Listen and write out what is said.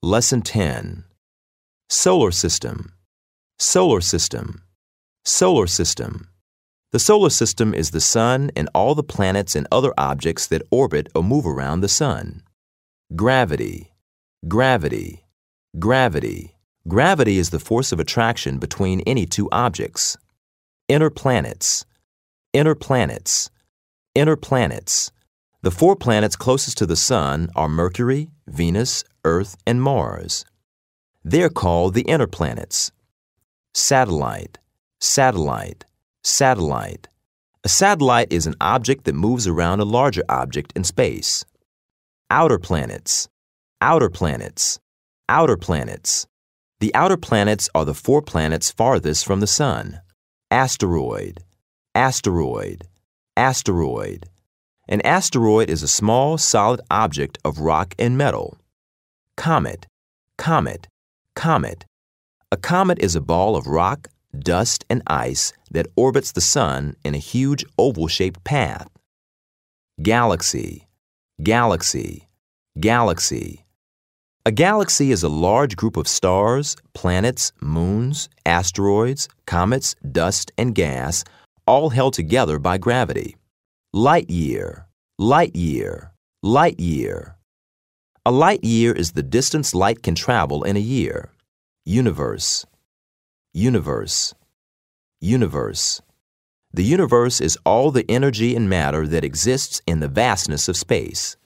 Lesson 10. Solar System. Solar System. Solar System. The solar system is the sun and all the planets and other objects that orbit or move around the sun. Gravity. Gravity. Gravity. Gravity is the force of attraction between any two objects. Inner planets. Inner planets. Inner planets. The four planets closest to the sun are Mercury, Venus, Earth, and Mars. They are called the inner planets. Satellite. Satellite. Satellite. A satellite is an object that moves around a larger object in space. Outer planets. Outer planets. Outer planets. The outer planets are the four planets farthest from the sun. Asteroid. Asteroid. Asteroid. An asteroid is a small, solid object of rock and metal. Comet. Comet. Comet. A comet is a ball of rock, dust, and ice that orbits the sun in a huge oval-shaped path. Galaxy. Galaxy. Galaxy. A galaxy is a large group of stars, planets, moons, asteroids, comets, dust, and gas, all held together by gravity. Light year. Light year. Light year. A light year is the distance light can travel in a year. Universe. Universe. Universe. The universe is all the energy and matter that exists in the vastness of space.